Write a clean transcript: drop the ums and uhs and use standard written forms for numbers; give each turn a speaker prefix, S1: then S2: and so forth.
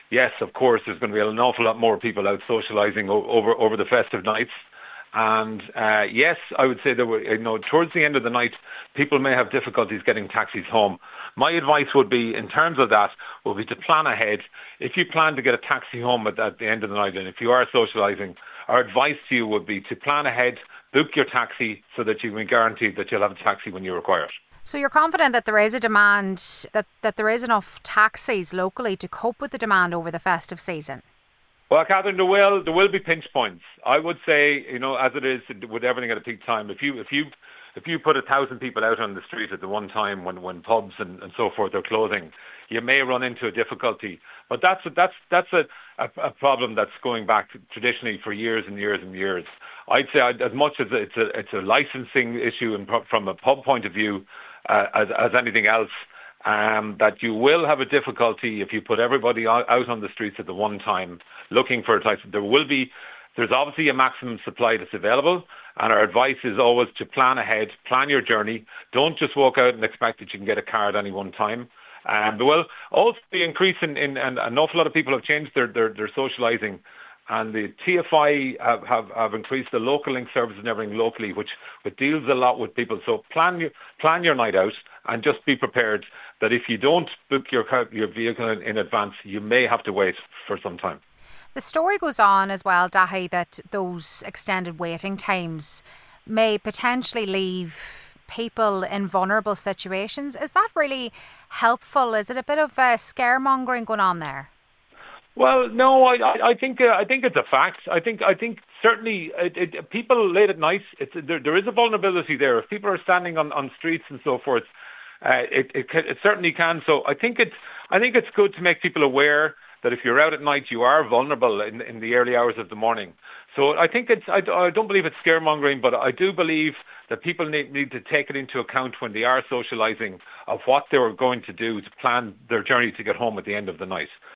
S1: yes, of course, there's going to be an awful lot more people out socialising over the festive nights. And yes, I would say that towards the end of the night, people may have difficulties getting taxis home. My advice would be, in terms of that, would be to plan ahead. If you plan to get a taxi home at the end of the night, and if you are socialising, our advice to you would be to plan ahead, book your taxi so that you can be guaranteed that you'll have a taxi when you require it.
S2: So you're confident that there is a demand, that there is enough taxis locally to cope with the demand over the festive season?
S1: Well, Catherine, there will be pinch points. I would say, as it is with everything at a peak time, if you put 1,000 people out on the street at the one time when pubs and so forth are closing, you may run into a difficulty. But that's a problem that's going back traditionally for years and years and years. I'd say as much as it's a licensing issue and from a pub point of view as anything else, that you will have a difficulty if you put everybody out on the streets at the one time looking for a taxi. There's obviously a maximum supply that's available, and our advice is always to plan ahead, plan your journey. Don't just walk out and expect that you can get a car at any one time. There will also be an increase in and an awful lot of people have changed their socialising, and the TFI have increased the local link service and everything locally, which deals a lot with people. So plan your night out, and just be prepared that if you don't book your vehicle in advance, you may have to wait for some time.
S2: The story goes on as well, Dahi, that those extended waiting times may potentially leave people in vulnerable situations. Is that really helpful? Is it a bit of scaremongering going on there?
S1: Well, no, I think it's a fact. I think certainly people late at night, there is a vulnerability there. If people are standing on streets and so forth, it certainly can. So I think it's good to make people aware that if you're out at night, you are vulnerable in the early hours of the morning. So I think I don't believe it's scaremongering, but I do believe that people need to take it into account when they are socialising of what they were going to do to plan their journey to get home at the end of the night.